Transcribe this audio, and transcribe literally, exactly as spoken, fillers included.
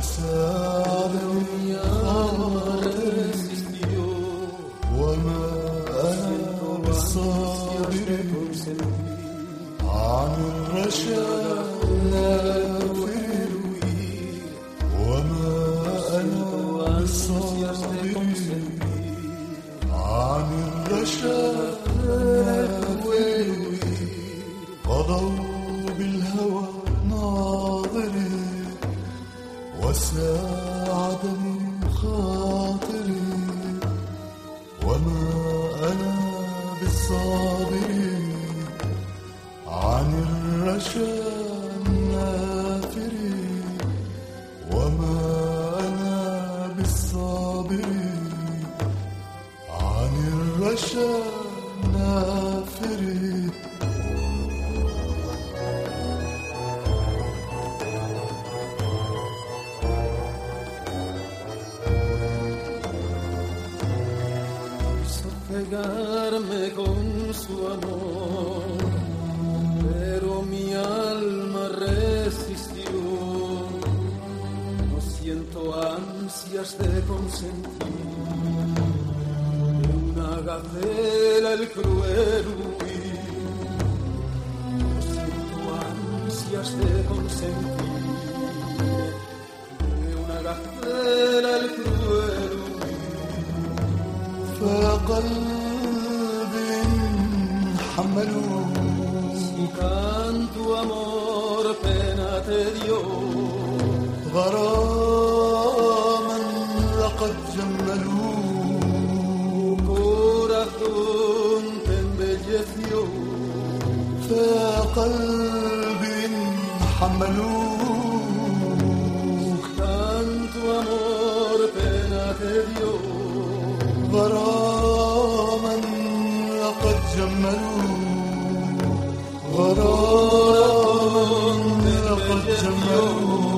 وساعدني الله وما أنا بالصابر عن الرشاد نافر وما أنا بالصابر عن الرشاد نافر قضوا بالهوى ناظري وساعدني خاطري وما أنا بالصابر عن الرشاد نافر وما أنا بالصابر عن الرشاد نافر pegarme con su amor, pero mi alma resistió. No siento ansias de consentir de una gacela el cruel huir. No siento ansias de consentir de una gacela el cruel huir. فقلب حملوا Si canto amor pena te dio غراما لقد جملوا corazón te embelleció فقلب حملوا tanto amor pena te dio غراما لقد جملوا غراما لقد جملوا